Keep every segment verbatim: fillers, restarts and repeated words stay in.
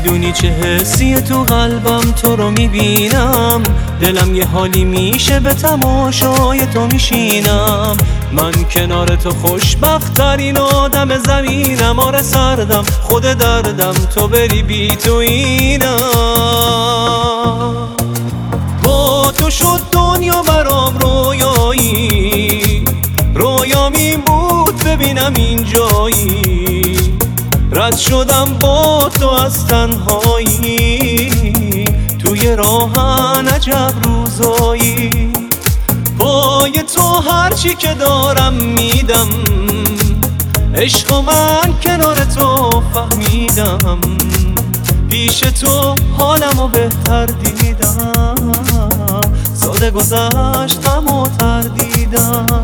نمیدونی چه حسیه تو قلبم، تو رو میبینم دلم یه حالی میشه به تماشای تو میشینم. من کنار تو خوشبخت ترین آدم زمینم. آره سردم خود دردم تو بری بی تو اینم. با تو شد دنیا برام رویایی، رویام این بود ببینم اینجایی. رد شدم با تو از تنهایی، توی راهن عجب روزایی. پای تو هرچی که دارم میدم، عشق و من کنار تو فهمیدم. پیش تو حالمو بهتر دیدم، ساده گذشت غم و تردیدم.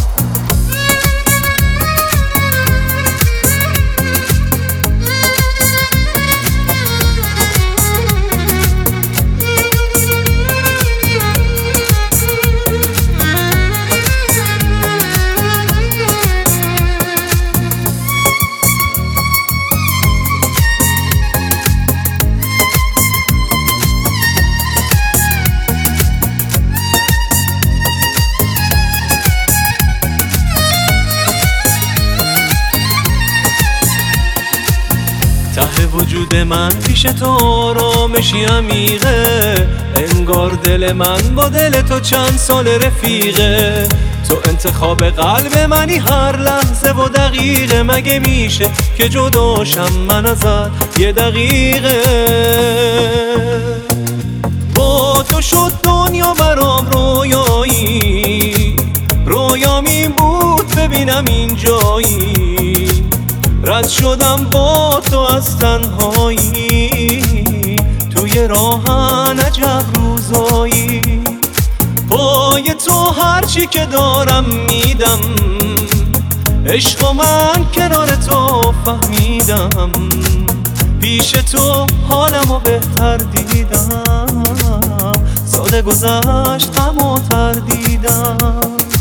ته وجود من پیش تو آرامشی عمیقه، انگار دل من با دل تو چند سال رفیقه. تو انتخاب قلب منی هر لحظه و دقیقه، مگه میشه که جداشم من ازت یه دقیقه. با تو شد دنیا برام رویایی، رویام این بود ببینم اینجایی. رد شدم با تو از تنهایی، توی راهن عجب روزایی. پای تو هرچی که دارم میدم، عشق و من کنار تو فهمیدم. پیش تو حالمو بهتر دیدم، ساده گذشت غم و تردیدم.